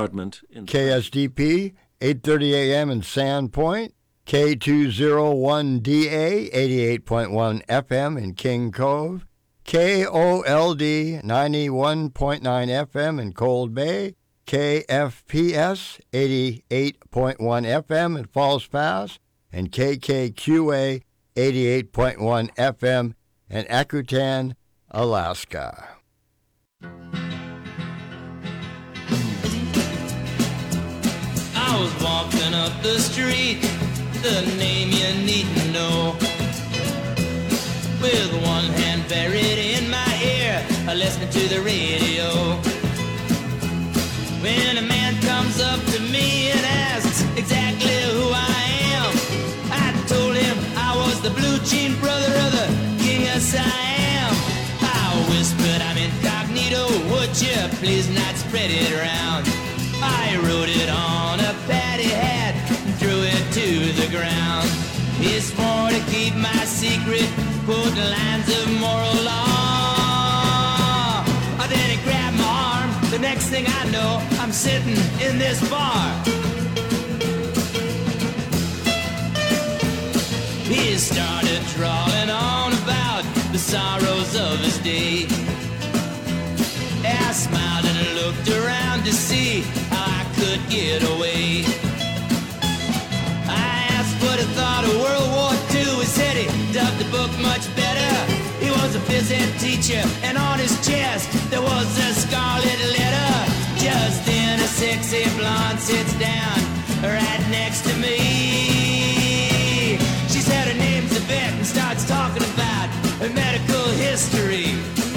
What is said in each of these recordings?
bombardment. KSDP, 8:30 a.m. in Sandpoint. K201DA, 88.1 FM in King Cove. KOLD, 91.9 FM in Cold Bay. KFPS, 88.1 FM in Falls Pass. And KKQA, 88.1 FM in Akutan, Alaska. I was walking up the street, the name you needn't know, with one hand buried in my ear, listening to the radio. When a man comes up to me and asks exactly who I am, I told him I was the blue jean brother of the King of Siam. I whispered, I'm incognito, would you please not spread it around? I wrote it on a patty hat and threw it to the ground. He swore to keep my secret, quote lines of moral law. Then he grabbed my arm, the next thing I know, I'm sitting in this bar. He started drawling on about the sorrows of his day. I smiled and looked around to see how I could get away. I asked what he thought of World War II. He said he dubbed the book much better. He was a phys ed teacher, and on his chest there was a scarlet letter. Just then a sexy blonde sits down right next to me. She said her name's Yvette and starts talking about her medical history.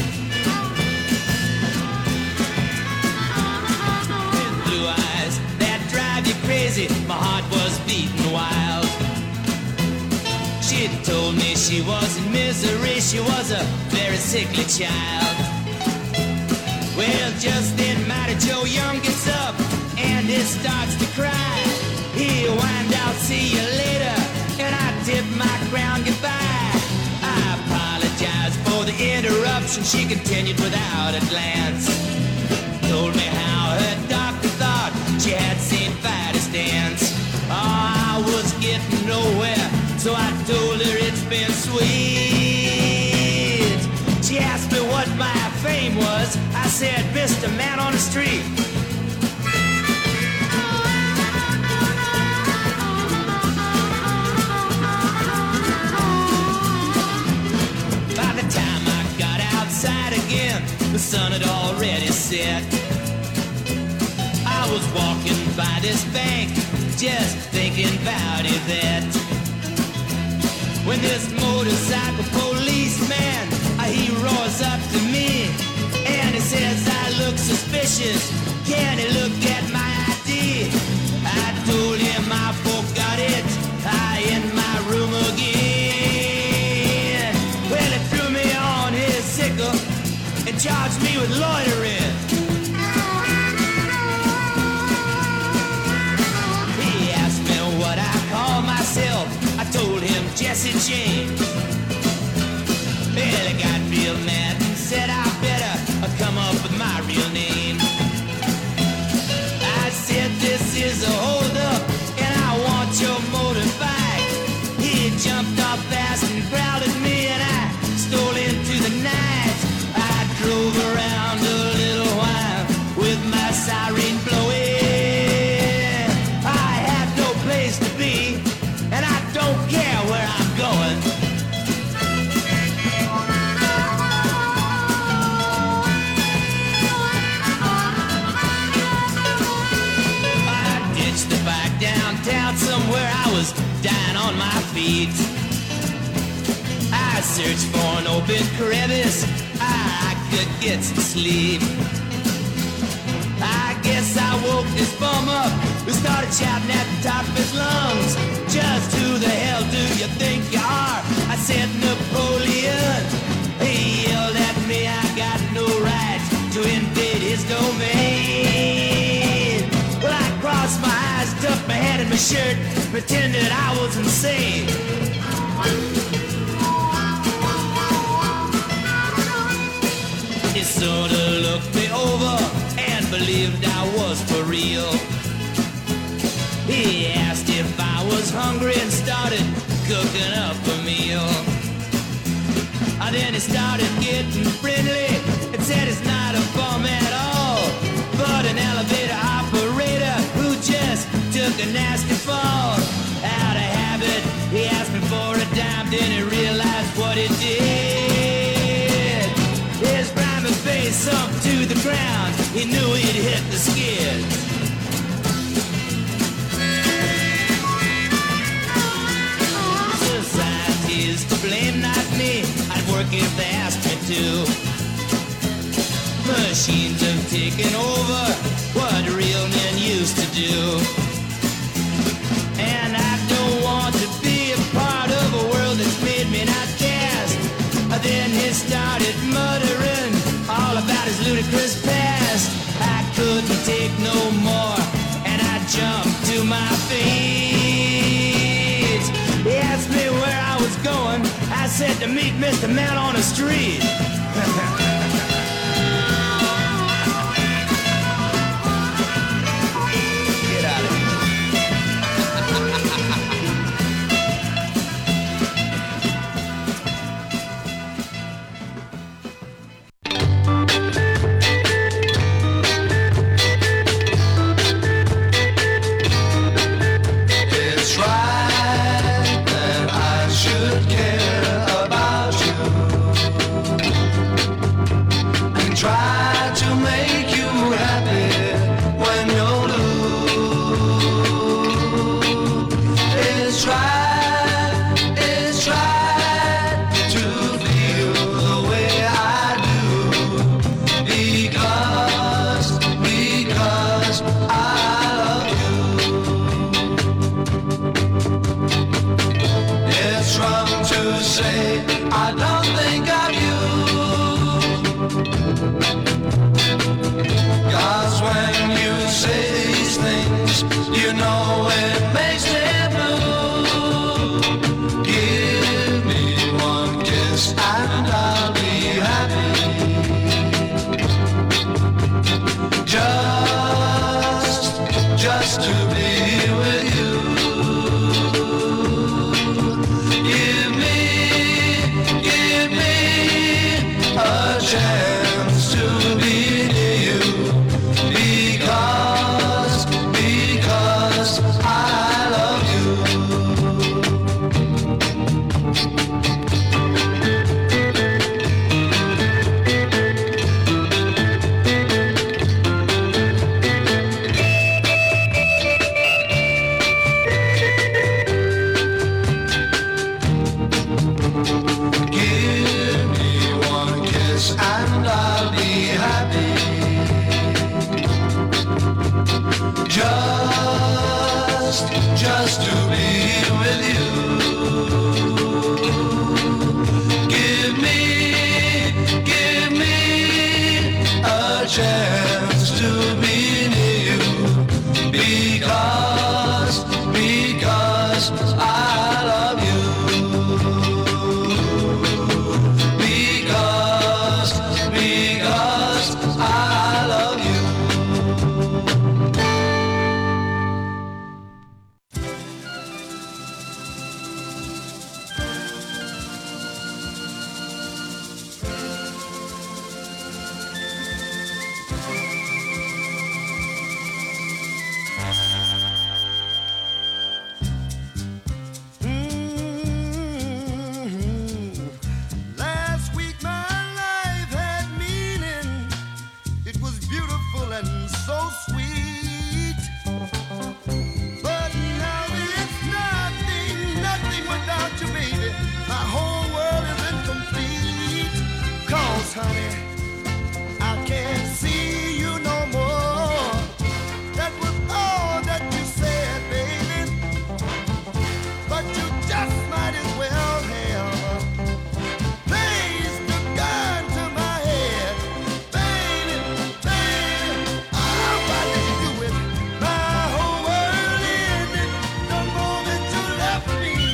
Crazy, my heart was beating wild. She told me she was in misery, she was a very sickly child. Well, just then Mighty Joe Young gets up and he starts to cry. He whined out, see you later, and I tipped my crown goodbye. I apologized for the interruption, she continued without a glance. Told me how her doctor thought she had seen Fidus dance. Oh, I was getting nowhere, so I told her it's been sweet. She asked me what my fame was. I said, Mr. Man on the Street. By the time I got outside again, the sun had already set. I was walking by this bank, just thinking about Yvette, when this motorcycle policeman, he roars up to me, and he says I look suspicious, can he look at my ID? I told him I forgot it, in my room again. Well, he threw me on his sickle and charged me with loitering. I told him Jesse James. Well, he got real mad and said I better come up with my real name. I said this is a hold-up and I want your motorbike. He jumped off fast and crowded me and I stole into the night. I drove around a little while with my siren blowing. I had no place to be, and I don't care where I'm going. I ditched the bike downtown somewhere, I was dying on my feet. I searched for an open crevice, I could get some sleep. I guess I woke this bum up who started shouting at the top of his lungs. Just who the hell do you think you are? I said Napoleon. He yelled at me, I got no right to invade his domain. Well, I crossed my eyes, tucked my head in my shirt, pretended I was insane. He sort of looked me over and believed I was for real. He asked if I was hungry and started cooking up a meal. Then he started getting friendly and said it's not a bum at all, but an elevator operator who just took a nasty fall. Out of habit, he asked me for a dime, then he realized what he did. His grimy face sunk to the ground, he knew he'd hit the skids. Society's to blame, not me, I'd work if they asked me to. Machines have taken over what real men used to do. And I don't want to be a part of a world that's made me not cast. Then he started muttering all about his ludicrous past. I couldn't take no more, and I jumped to my feet. He asked me where I was going. I said to meet Mr. Man on the street. Get out of here.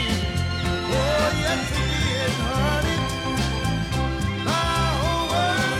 Yes, it is, honey. My whole world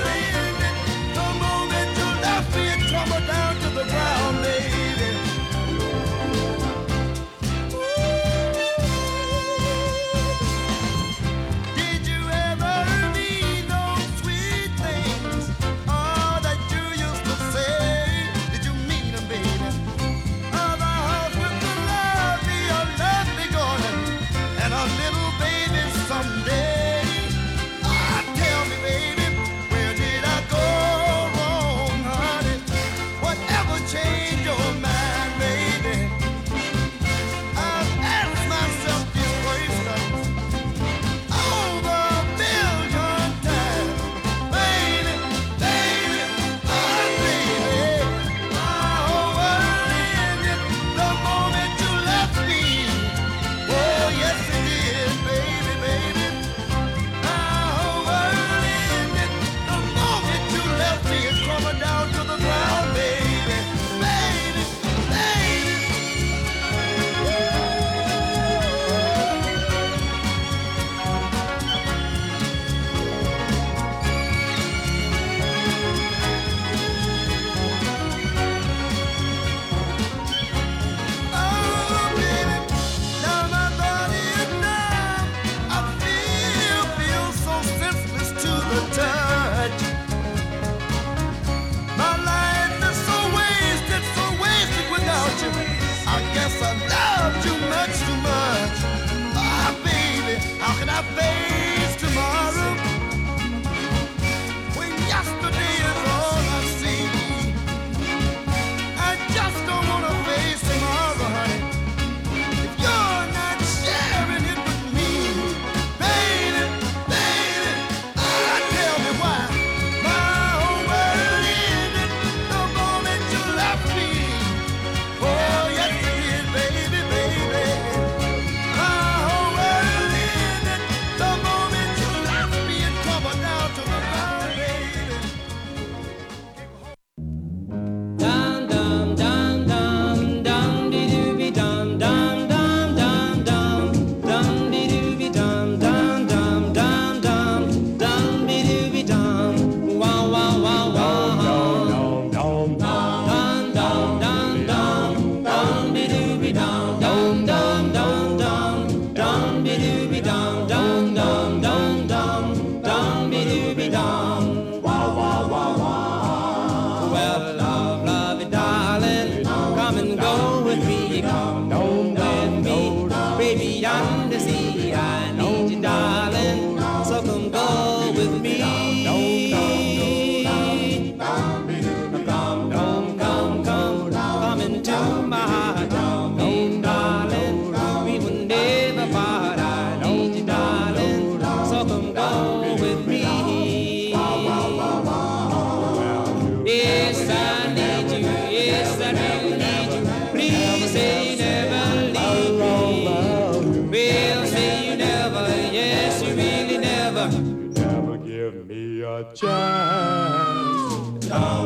yes, I really need you. Please say you never leave me. Well, say you never, yes, you really never. You never give me a chance.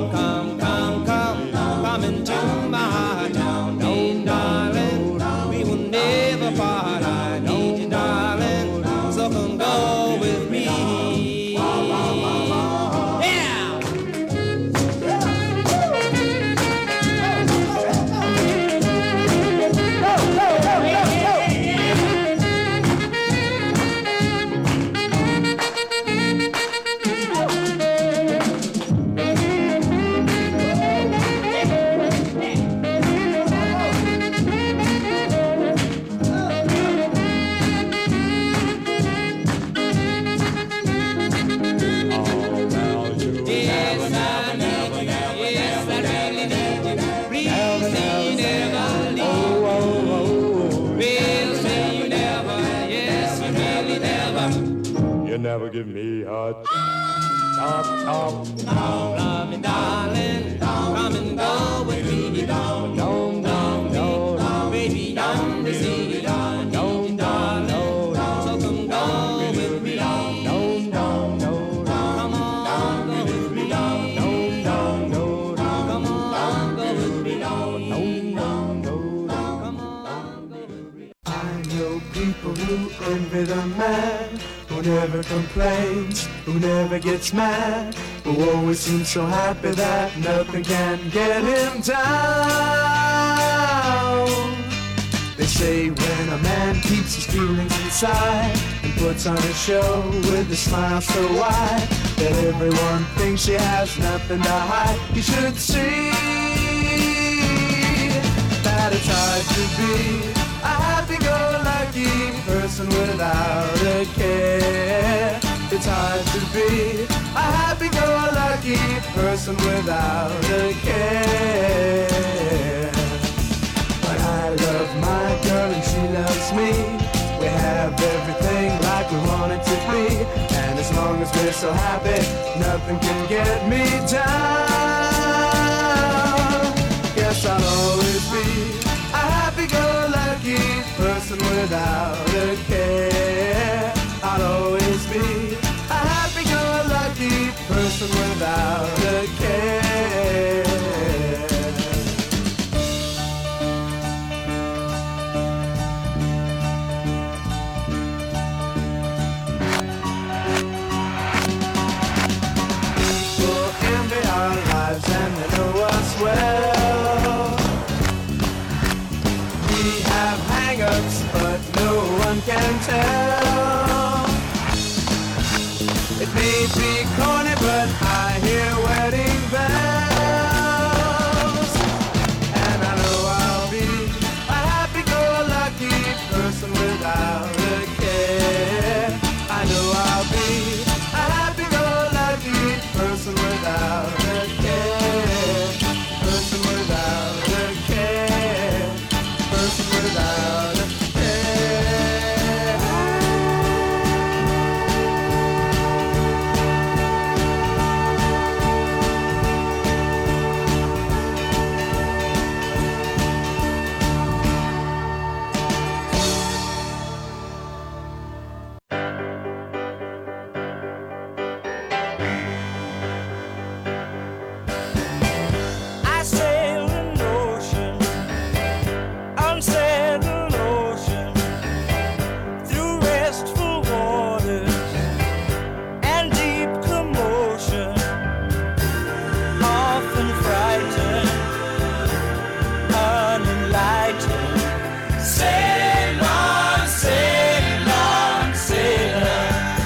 Come into my heart. Hey, darling, we will never part. I need you, darling, so come go with me. You never give me a top. Love me, darling, come and go with me. Baby, I'm the sea. Darling, so come go with me. Come on, go with me. Come on, go with me. Come on, go with me. I know people who envy the man who never complains, who never gets mad, who always seems so happy that nothing can get him down. They say when a man keeps his feelings inside and puts on a show with a smile so wide that everyone thinks he has nothing to hide, you should see that it's hard to be a happy-go-lucky person without a care. It's hard to be a happy-go-lucky person without a care. But I love my girl and she loves me. We have everything like we want it to be. And as long as we're so happy, nothing can get me down. Guess I'll always be a happy-go-lucky person without a care. I'll always be a happy-go-lucky person without a care. People envy our lives and they know us well. We have hang-ups, but no one can tell. It may be corny, but I hear wedding bells. And I know I'll be a happy-go-lucky person without a care. I know I'll be a happy-go-lucky person without a care. Person without a care. Person without a I sail an ocean, unsettled ocean, through restful waters and deep commotion, often frightened, unenlightened. Sail on, sailor.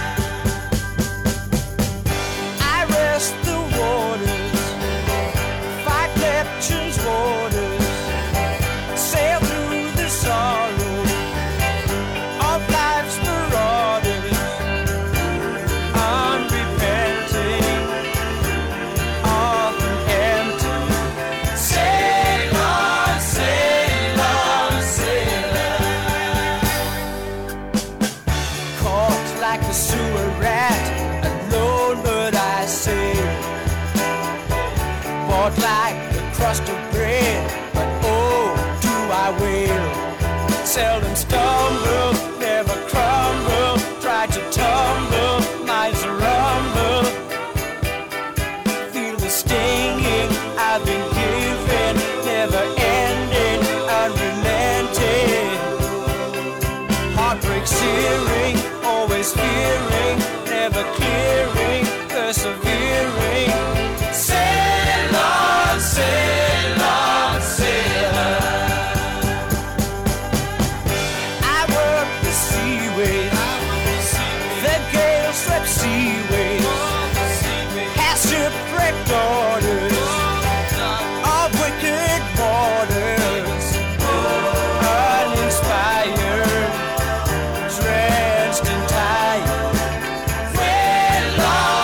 I rest the waters, fight Neptune's waters, sail through the sorrow of life's marauders, unrepenting, often empty. Sail on, sailor. Caught like a sewer rat, alone but I sail. Bought like the crust of bread, seldom stumble, never crumble, try to tumble, minds rumble. Feel the stinging I've been given, never ending, unrelenting. Heartbreak searing, always fearing, never clearing, persevering. Sail on, sail on, sail on. I work the seaways, the gale swept seaways, has shipwrecked daughters of wicked waters, uninspired, drenched in tide. Wail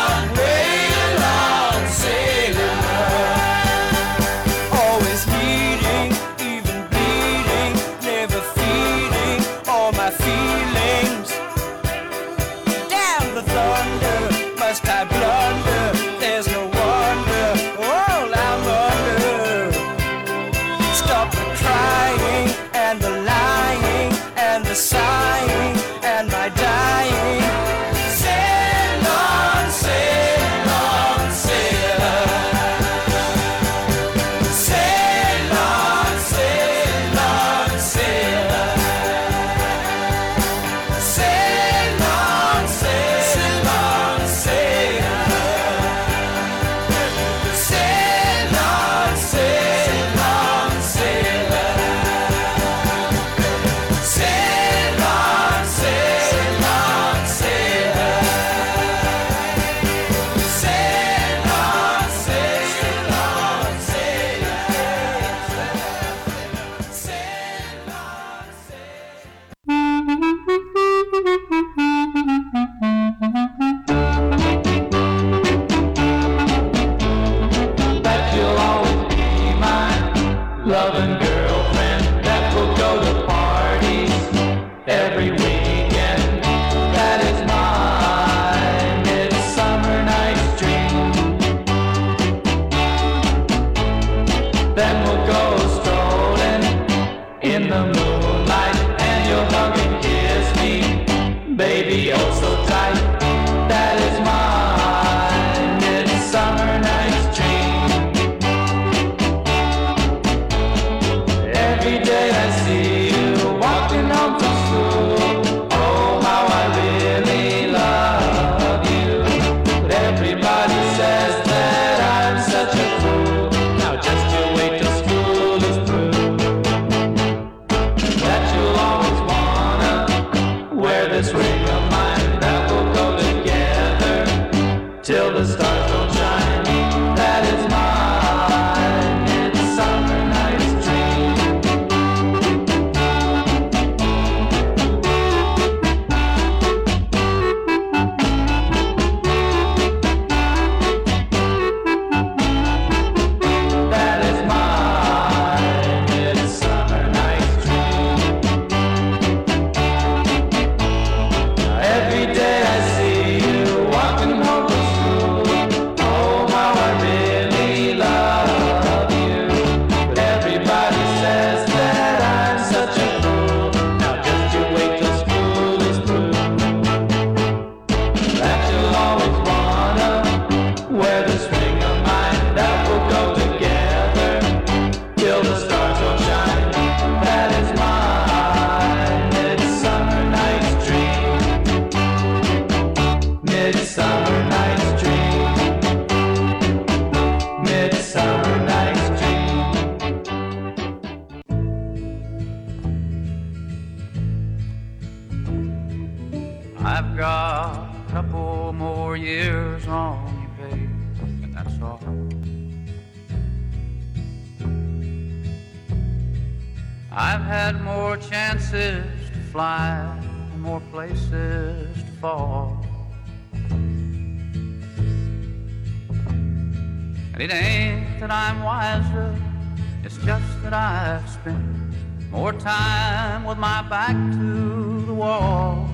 on, sailing on. Always needing, even bleeding, never feeding all my feelings. Damn the thunder, must I blunder? There's no wonder, all I'm under. Stop the crying and the lying and the sighing and my dying. Sail on, sail on, sail on. Sail on, sail on, sail on. Sail on, sail on, sail on. Sail on, sail on, sail on. Sail on, sail on, sail on. Sail on, sail on, sail on. Sail on, sail on. That you'll always be my loving girlfriend, that will go to parties every weekend. That is my midsummer night's dream. Then we'll go strolling in the moonlight, and you'll hug and kiss me, baby, oh so tight. That is my midsummer night's dream. Every day I see you walking home from school. Oh, how I really love you. But everybody says that I'm such a fool. Now just you wait till school is through. That you'll always wanna wear this ring of mine, that will go together till the stars don't shine. That is my midsummer night's dream. That is my midsummer night's dream. Every day I see you walking home from school. Oh, how I really love you. But everybody says that I'm such a fool. Now just you wait till school is through. That you'll always wanna wear this ring of mine, that will go together till the stars don't shine. That is my midsummer night's dream. Midsummer night's dream. Midsummer night's dream. I've got a couple more years on you, babe, and that's all. I've had more chances to fly, more places to fall. And it ain't that I'm wiser, it's just that I've spent more time with my back to the wall.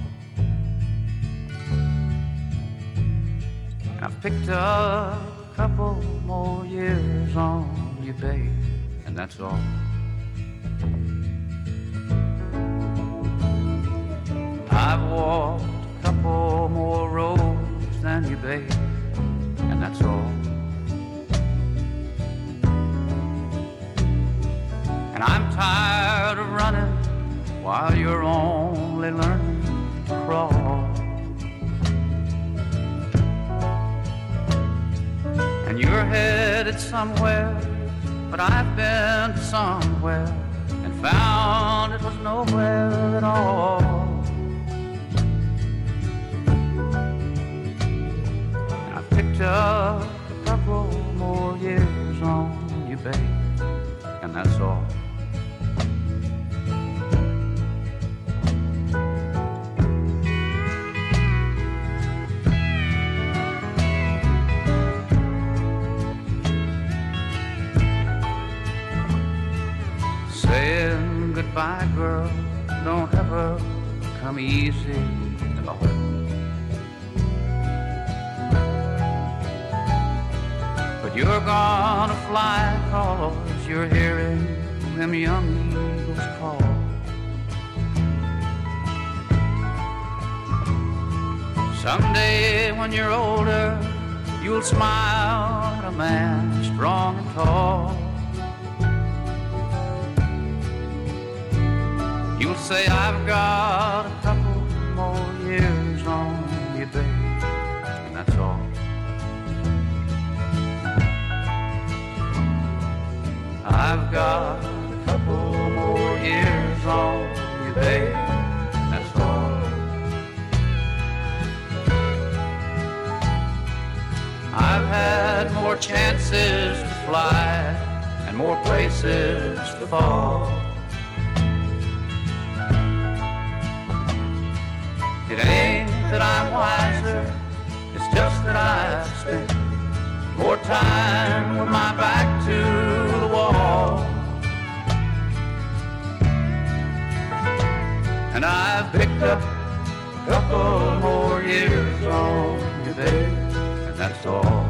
And I've picked up a couple more years on you, babe, and that's all. walked a couple more roads than you, babe, and that's all. And I'm tired of running while you're only learning to crawl. And you're headed somewhere, but I've been to somewhere and found it was nowhere at all. And I picked up a couple more years on you, babe, and that's all. Saying goodbye, girl, don't ever come easy, Lord. But you're gonna fly 'cause you're hearing them young eagles call. Someday when you're older, you'll smile at a man strong and tall. You'll say, I've got a couple more years on you, babe, and that's all. I've got a couple more years on you, babe, and that's all. I've had more chances to fly and more places to fall. It ain't that I'm wiser, it's just that I've spent more time with my back to the wall. And I've picked up a couple more years on you, babe, and that's all.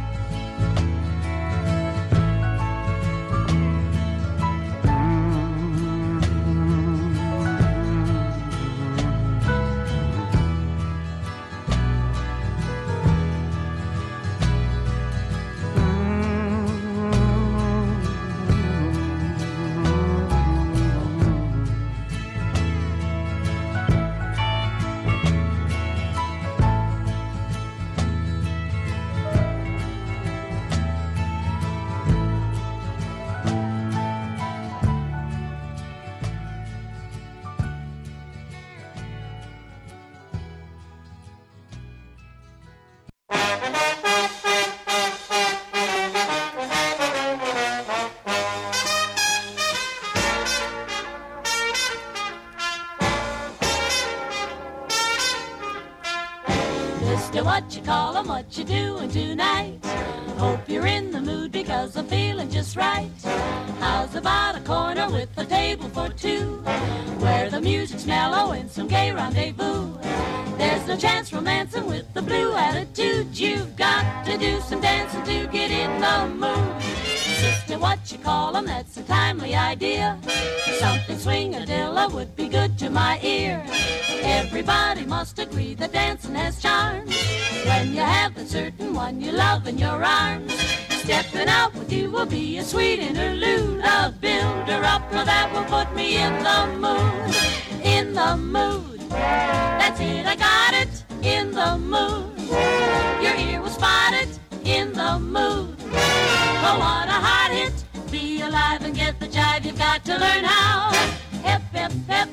What you call 'em, what you doing tonight? Hope you're in the mood because I'm feeling just right. How's about a corner with a table for two, where the music's mellow and some gay rendezvous? There's no chance romancing with the blue attitude. You've got to do some dancing to get in the mood. Sister, what you call 'em, that's a timely idea. Something swing-a-dilla would be good to my ear. Everybody must agree that dancing has charms when you have the certain one you love in your arms. Stepping out with you will be a sweet interlude, a build-er-up that will put me in the mood. In the mood, that's it, I got it. In the mood, your ear was spotted. In the mood, oh what a hot hit. Be alive and get the jive, you've got to learn how. Hep, hep, hep,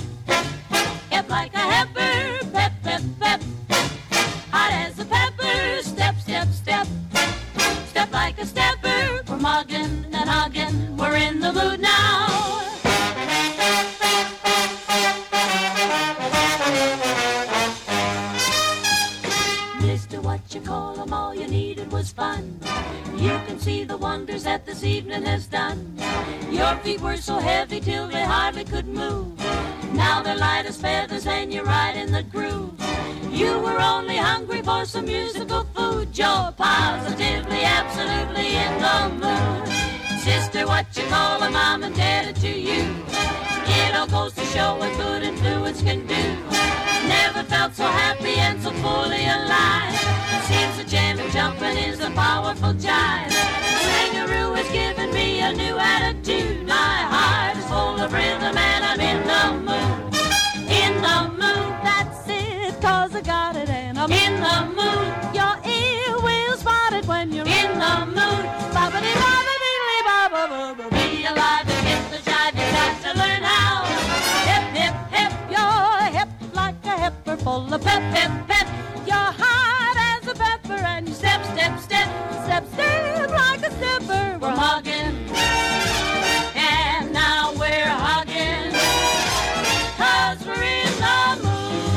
hep like a heifer. Pep, pep, pep, hot as a pepper. Step, step, step, step like a stepper. We're mugging and hugging, we're in the mood now. What you call 'em, all you needed was fun. You can see the wonders that this evening has done. Your feet were so heavy till they hardly could move. Now they're light as feathers and you're right in the groove. You were only hungry for some musical food. You're positively, absolutely in the mood. Sister, what you call 'em, I'm indebted to you. It all goes to show what good influence can do. Never felt alive. Seems the jamming, jumping is a powerful jive. Swingaroo has given me a new attitude. My heart is full of rhythm and I'm in the mood. In the mood, that's it, 'cause I got it and I'm in the mood. Your ear will spot it when you're in the mood. Be alive and hit the jive, you got to learn how. Hip, hip, hip, you're hip like a hipper, full of pep, pep, pep. You're hot as a pepper and you step, step, step, step, step like a stepper. We're hugging, and now we're hugging, 'cause we're in the mood.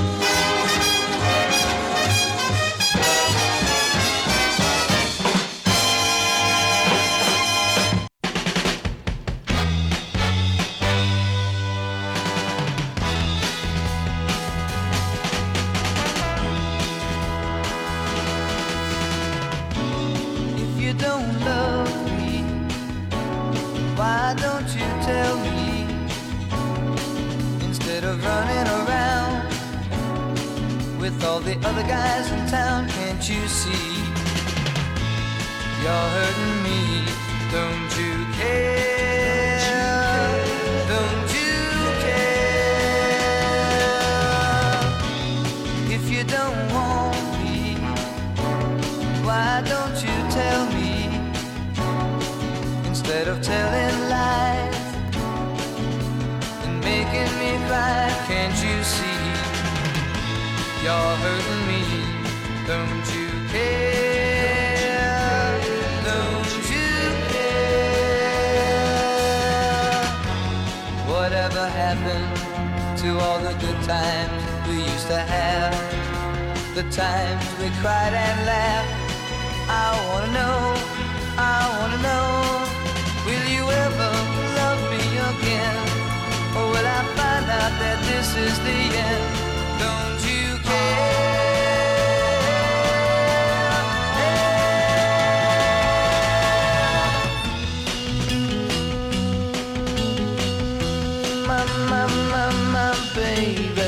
If you don't love me, why don't you tell me? Instead of running around with all the other guys in town, can't you see? You're hurting me, don't you care? Don't you care? If you don't want me, why don't you tell me? Instead of telling lies and making me cry, can't you see? You're hurting me, don't you care? Don't you care? Whatever happened to all the good times we used to have? The times we cried and laughed. I wanna know, will you ever love me again? Or will I find out that this is the end? Don't you care? My baby.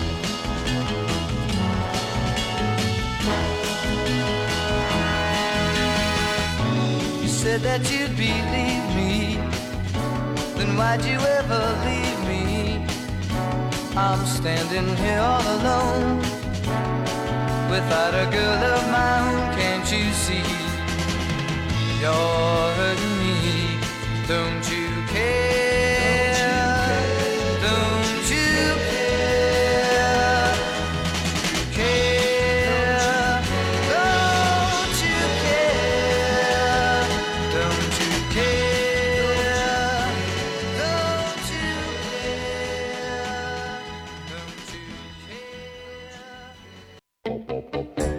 Said that you'd believe me, then why'd you ever leave me? I'm standing here all alone, without a girl of my own, can't you see? You're hurting me, don't you care? Don't you care? Care? Don't you care? Don't you care? Don't you care? Don't you care?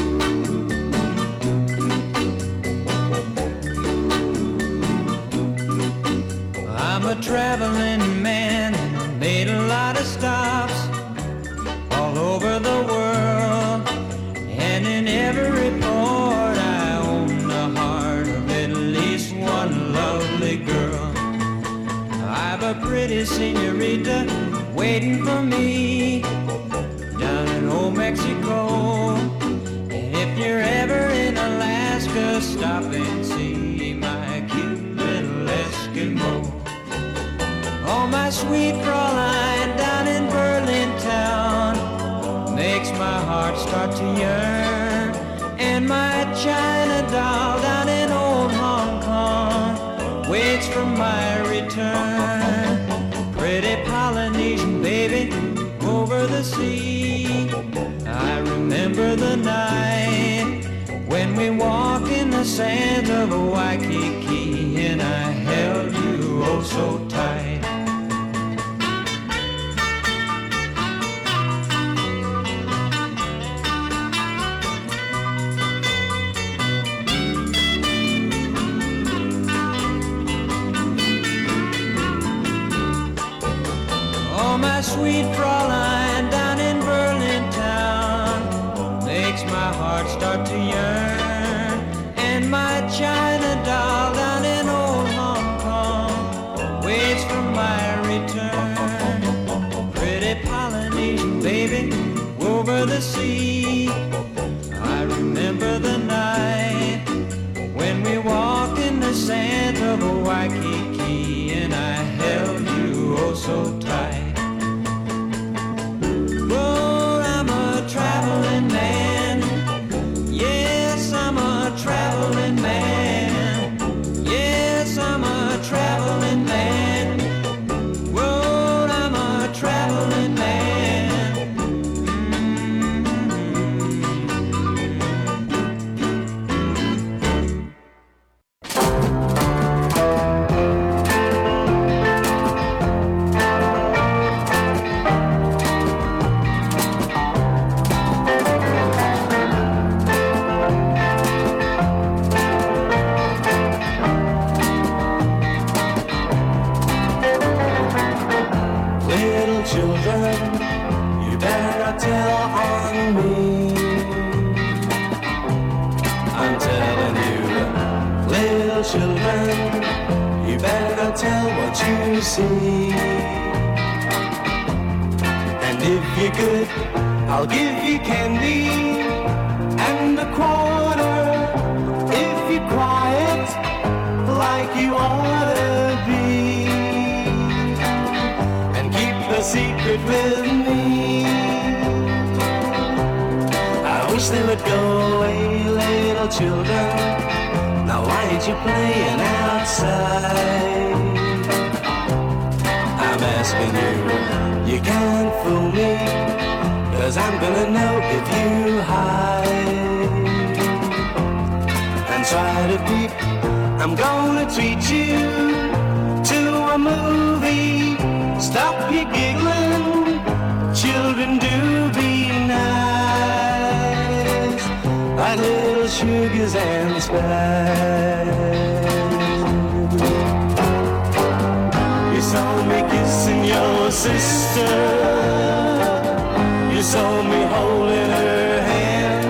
I'm a traveling man, made a lot of stops all over the world, and in every port I own the heart of at least one lovely girl. I've a pretty senorita waiting for me down in old Mexico, and if you're ever in Alaska, stop and see my cute little Eskimo. Oh, my sweet Fraulein down in Berlin town makes my heart start to yearn, and my China doll down in old Hong Kong waits for my return. Pretty Polynesian baby over the sea, I remember the night when we walked in the sands of Waikiki, and I held you oh so tight. Oh, my sweet Fraulein down in Berlin town makes my heart start to yearn, and my China doll down in old Hong Kong waits for my return. Pretty Polynesian baby over the sea, remember the night when we walked in the sand of Waikiki and I held you oh so tight. Oh, I'm a traveling man. Yes, I'm a traveling man. Yes, I'm a traveling man. Whoa, I'm a traveling man. Little children, you better not tell on me. I'm telling you, little children, you better not tell what you see. And if you're good, I'll give you candy and a quarter. If you're quiet, like you ought to be, the secret with me. I wish they would go away, little children. Now why ain't you playing outside? I'm asking you, you can't fool me, 'cause I'm gonna know if you hide and try to peep. I'm gonna treat you to a movie. Stop your giggling, children, do be nice, like little sugars and spice. You saw me kissing your sister, you saw me holding her hand,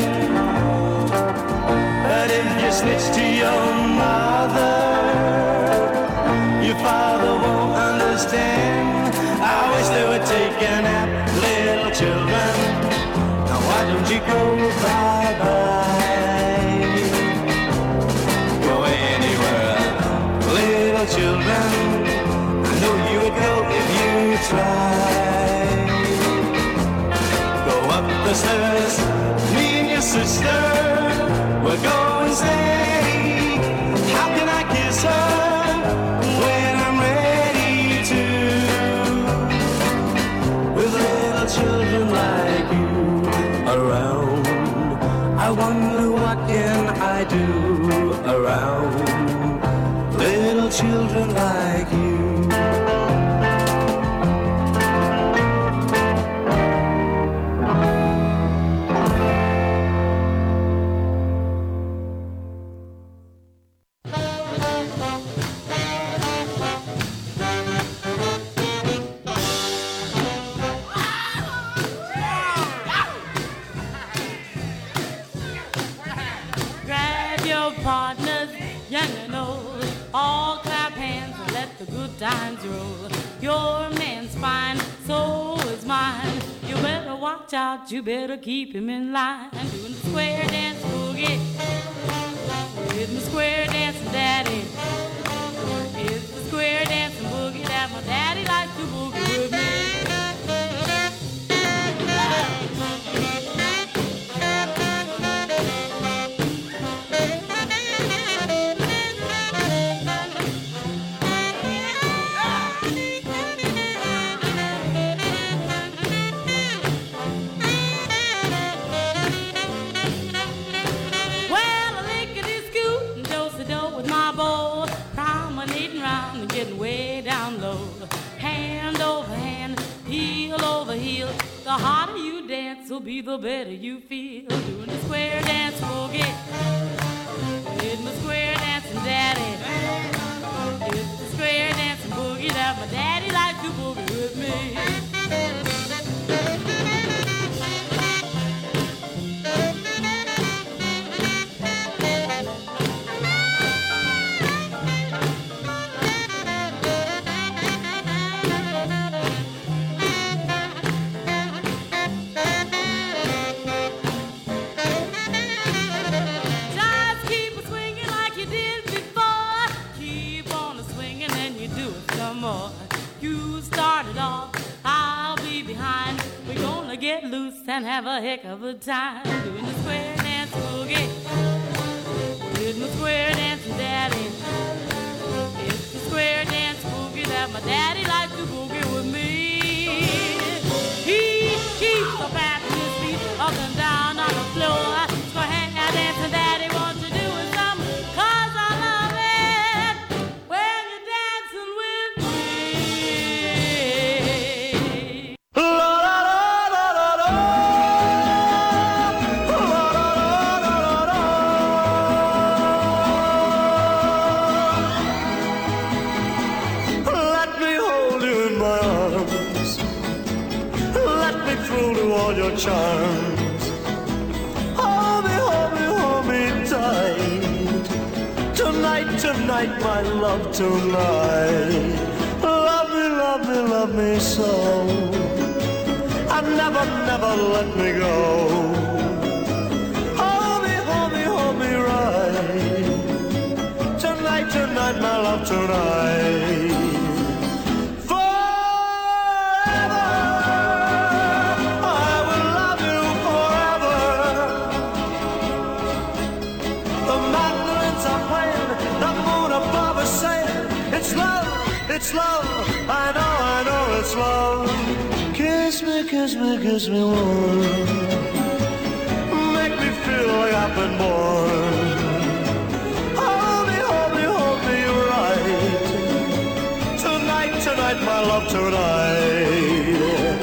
but if you snitch to your mother, your father won't understand. I wish they would take a nap, little children. Now why don't you go bye-bye? Go anywhere, little children. I know you would go if you tried. Go up the stairs, me and your sister will go and say, how can I kiss her when I'm ready to? Children like you around, I wonder what can I do around little children like you. Partners, young and old, all clap hands and let the good times roll. Your man's fine, so is mine. You better watch out, you better keep him in line. Doing the square dance boogie with my square dancing daddy. It's the square dancing boogie that my daddy likes to boogie with me. Getting way down low, hand over hand, heel over heel. The harder you dance will be the better you feel. Doing the square dance boogie with my square dancing daddy. It's the square dancing boogie that my daddy likes to boogie with me. You started off, I'll be behind. We're gonna get loose and have a heck of a time doing the square dance boogie. Doing the square dance, daddy. It's the square dance boogie that my daddy likes to boogie with me. He keeps the fast his feet up and down on the floor. Square dance and daddy wants to do it some, 'cause I love it when you're dancing with me. Let me hold you in my arms. Let me thrill to all your charms. Hold me tight. Tonight, tonight, my love, tonight. Love me so. And never, never let me go. Hold me right. Tonight, tonight, my love, tonight. Forever, I will love you forever. The mandolins are playing, the moon above is saying, it's love, it's love. I know it's love. Kiss me, kiss me, kiss me warm. Make me feel like I've been born. Hold me right. Tonight, tonight, my love, tonight.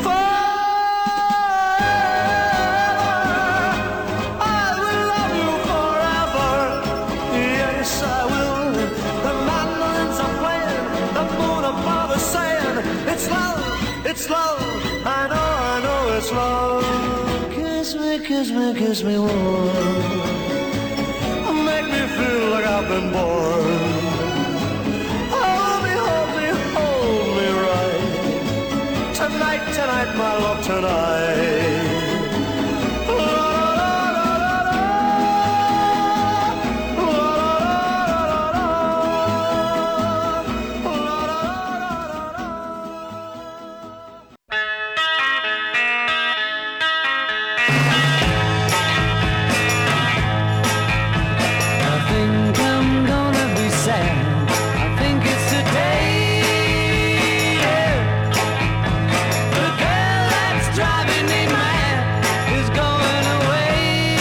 Forever, I will love you forever. Yes, I will. The mandolins are playing, the moon above is saying, it's love, it's love. I know it's love. Kiss me, kiss me, kiss me warm. Make me feel like I've been born. Hold me right. Tonight, tonight, my love, tonight. I think I'm gonna be sad. I think it's today. Yeah. The girl that's driving me mad is going away.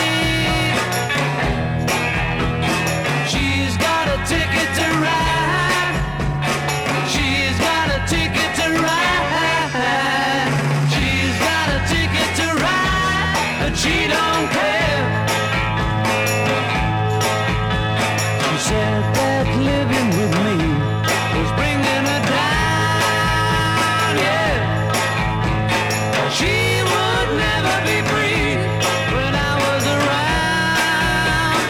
She's got a ticket to ride. She's got a ticket to ride. She's got a ticket to ride, but she don't care. She said that living with me was bringing her down, yeah. She would never be free when I was around.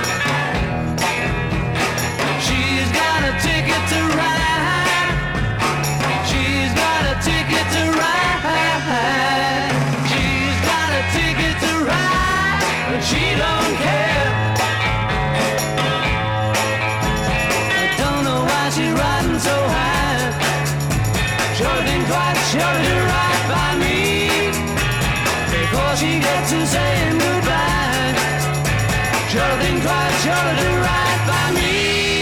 She's got a ticket to ride. She's got a ticket to ride. She's got a ticket to ride, but she don't care. I don't know why she's riding so high. Sure think quite sure to ride by me before she gets to saying goodbye. Sure think quite sure to ride by me.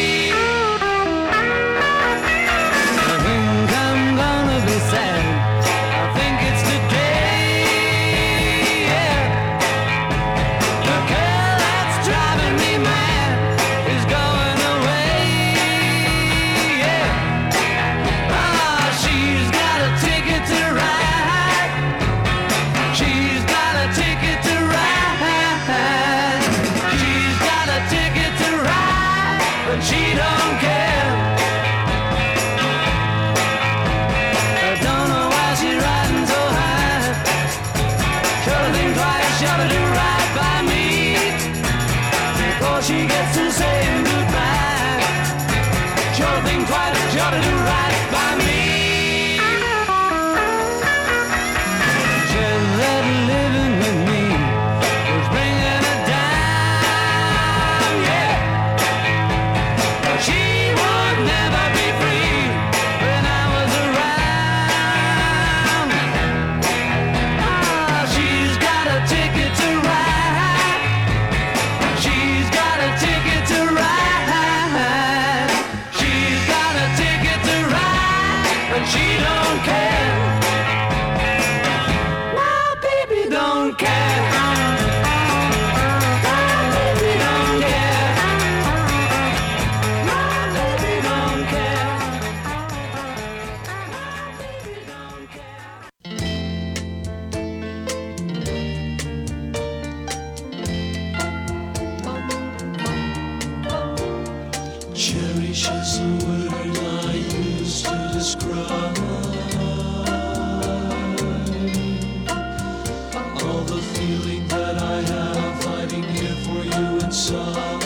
I think I'm gonna be sad. I think it's today. Yeah. The girl that's driving me mad is going away. Yeah. Ah, she's got a ticket to ride. She's got a ticket to ride. She's got a ticket to ride. don't care. My baby don't care. My baby don't care. My baby don't care. Cherish is a word I use to describe all the feeling that I have hiding here for you inside.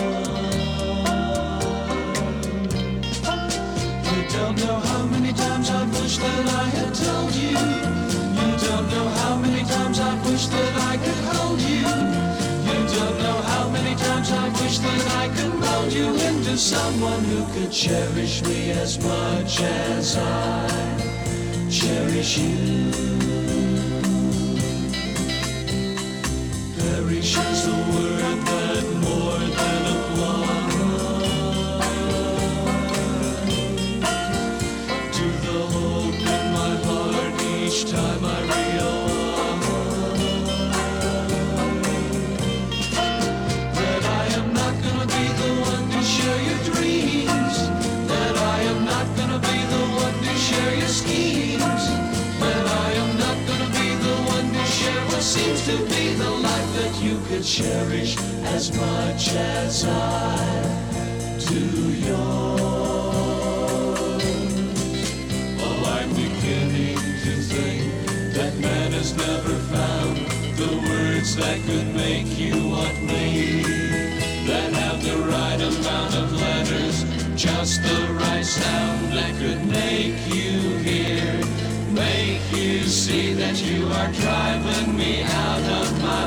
You don't know how many times I've wished that I had told you. You don't know how many times I've wished that I could hold you. You don't know how many times I've wished that I could mold you into someone who could cherish me as much as I cherish you. Perish is the word that more than applies to the hope in my heart each time I realize that I am not gonna be the one to share your dreams, that I am not gonna be the one to share your schemes, that I am not gonna be the one to share what seems to be the life that you could cherish as much as I do yours. Oh, I'm beginning to think that man has never found the words that could make you want me, that have the right amount of letters, just the right sound that could make you hear, make you see that you are driving me out of my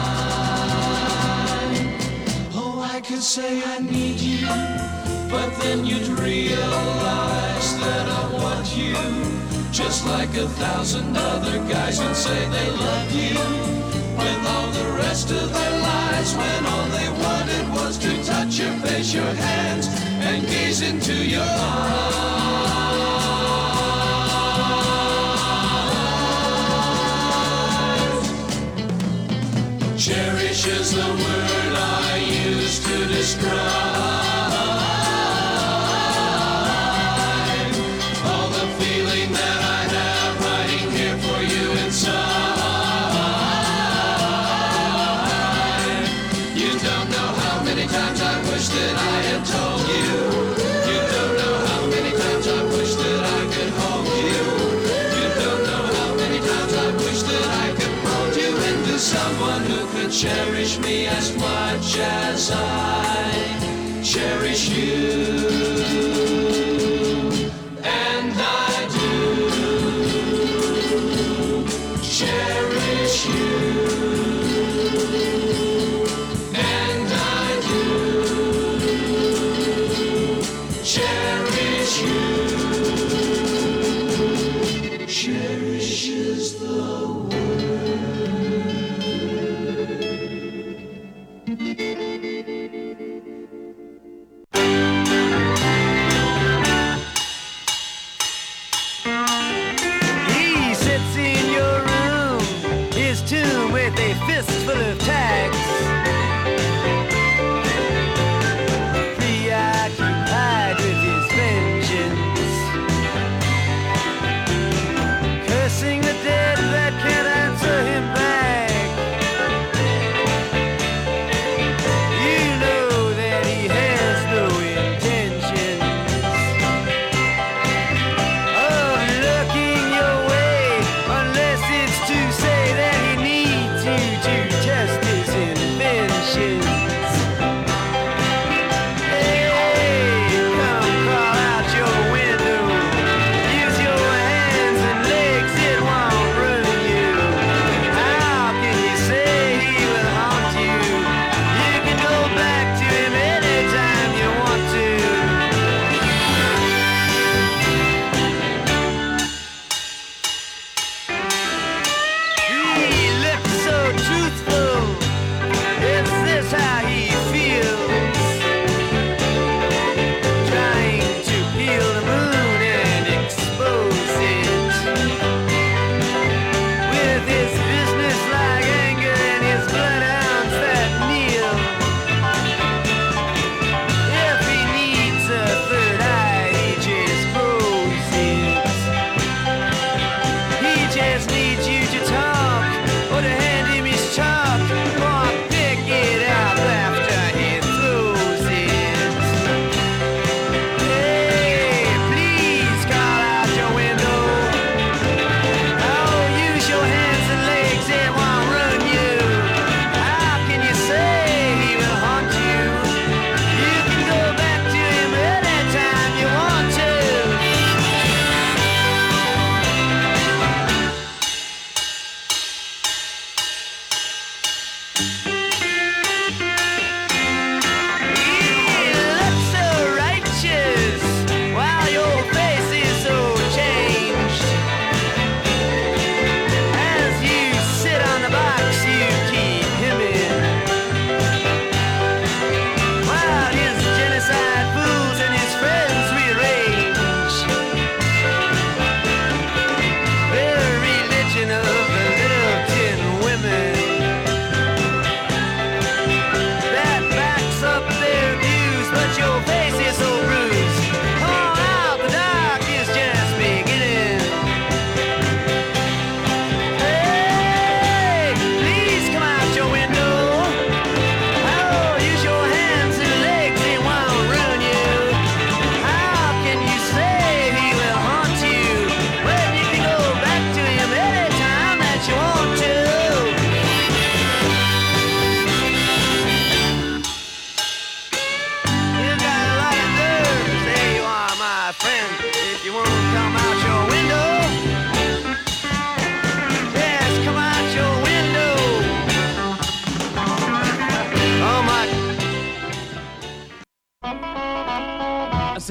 mind. Oh, I could say I need you, but then you'd realize that I want you, just like 1,000 other guys would say they love you, with all the rest of their lives, when all they wanted was to touch your face, your hands, and gaze into your eyes. Cherish is the word I use to describe all the feeling that I have hiding here for you inside. You don't know how many times I wish that I had told you. You don't know how many times I wish that I could hold you. You don't know how many times I wish that I could mold you into someone who could cherish me as much as I cherish you. And I do cherish you. And I do cherish you. Cherish is the He sits in your room, his tomb with a fistful of tags. Preoccupied with his vengeance, cursing the dead that can't answer him back. You know that he has no intentions of looking your way, unless it's to say that he needs you to test his invention.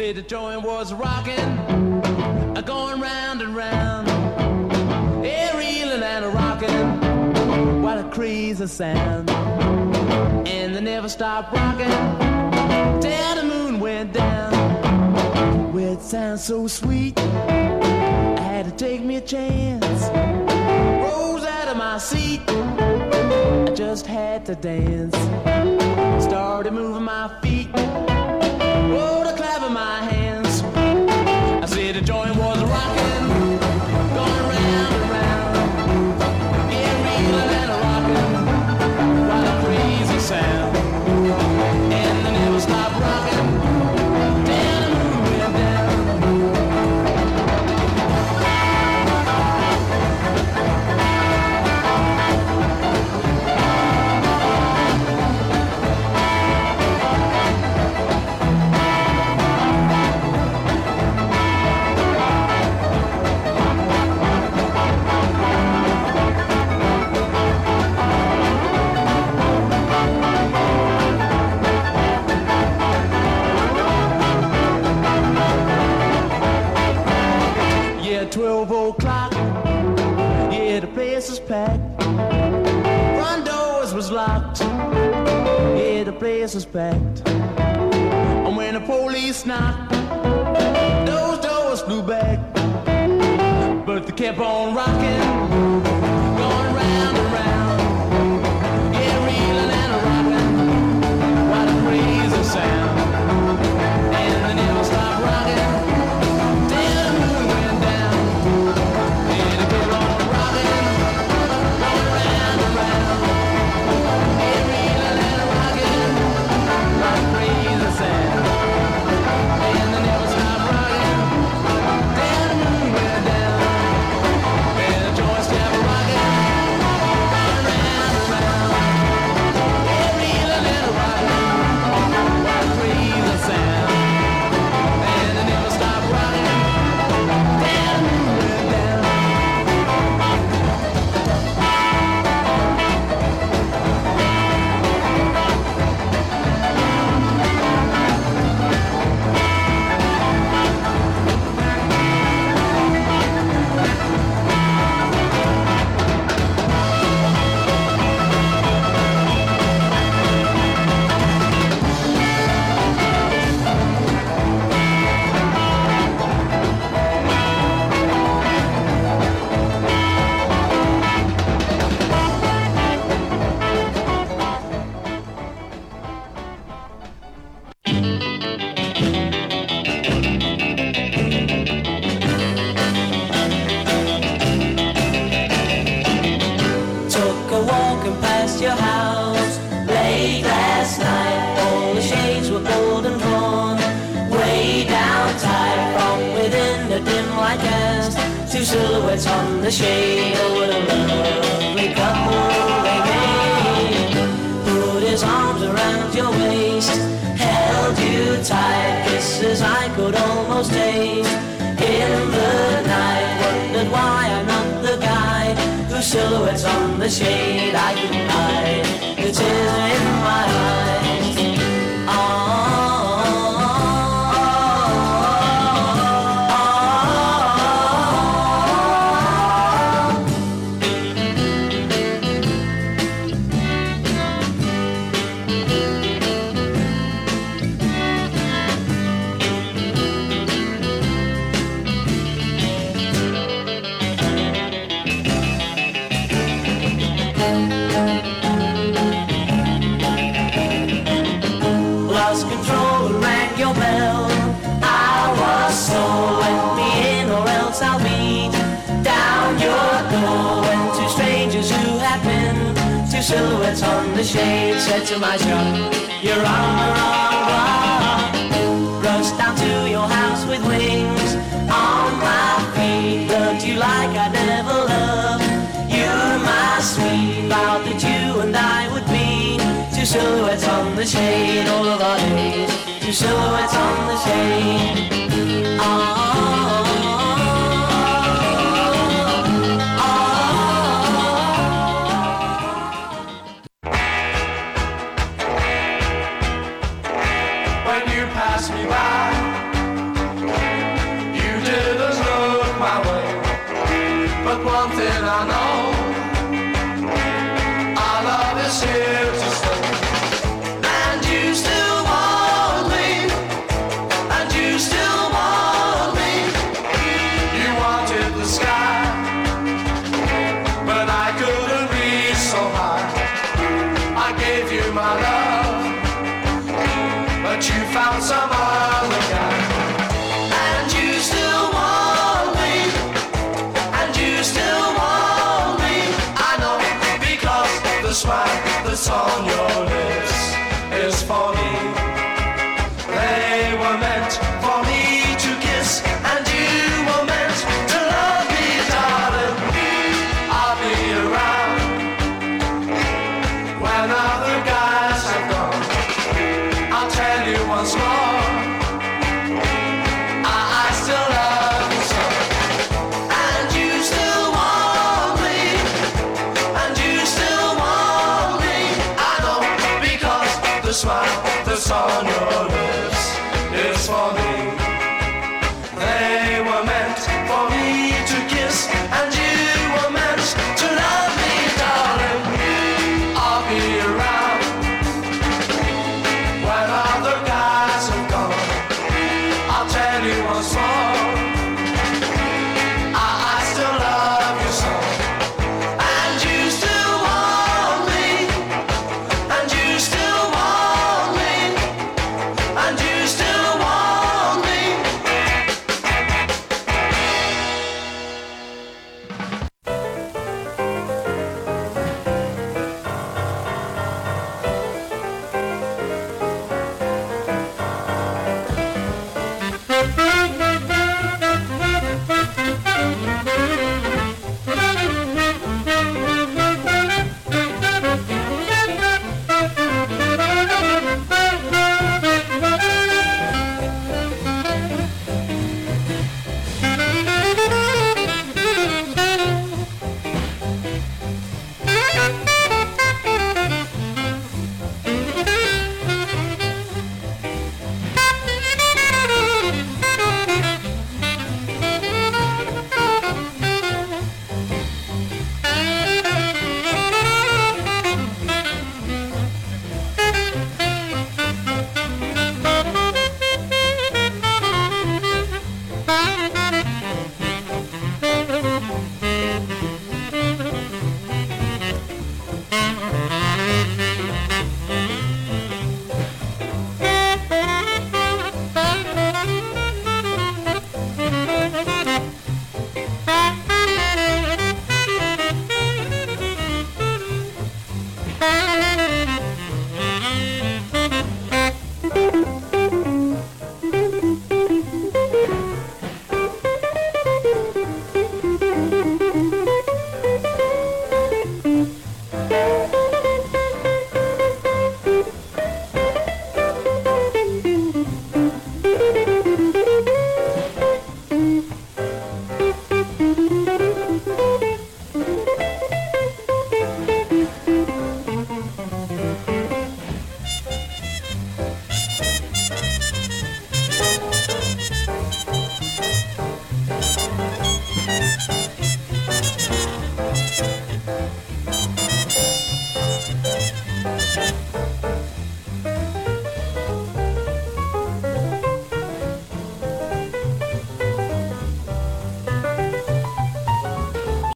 said the joint was rocking, going round and round, reeling and rocking, what a crazy sound. And they never stopped rocking till the moon went down. Well, it sounds so sweet, I had to take me a chance. Rose out of my seat, I just had to dance. Started moving my feet, oh, to clapping my hands. I said the joint was rocking, going round and round, yeah, reeling and rocking, what a crazy sound. And they never stopped rocking till the moon went down. Yeah, 12 o'clock, yeah, the place is packed. Front doors was locked, yeah, the place was packed. And when the police knocked, those doors flew back. But they kept on rocking, going round and round, yeah, reeling and rocking, what a crazy sound. And they never stopped rocking till the moon went down. Yeah, they kept on rocking, going round and round, yeah, reeling and rocking, what a crazy sound. And they never stopped rocking till the moon went down. And the joints kept rocking, going round and round, yeah, reeling and rocking, what a crazy sound. And they never stopped rocking till the moon went down. Took a walk and past your house late last night. All the shades were pulled and drawn way down tight. From within the dim light cast two silhouettes on the shade. Oh, what a lovely couple they made. Put his arms around your waist, held you tight. Kisses I could almost taste in the night. Wondered why I'm not the guy whose silhouettes on the shade I can hide. The tears in my eyes. Lost control and rang your bell. I was so let me in or else I'll beat down your door. When two strangers who had been two silhouettes on the shade said to myself, you're on the wrong block. Rushed down to your house with wings on my feet. Loved you like I never loved you, my sweet. Vowed that you and I would be two silhouettes on the shade all of our days. Two silhouettes on the shade. When you pass me by, But one thing I know, our love is here to stay. And you still want me, and you still want me. You wanted the sky, but I couldn't reach so high. I gave you my love, but you found some other guy. And you still want me, and you still want me. I know, because the smile that's on your lips is for me. They were meant for me to kiss, and you were meant to love me, darling. I'll be around when other guys have gone. I'll tell you once more, I still love you so. And you still want me, and you still want me. I know, because the smile that's on your lips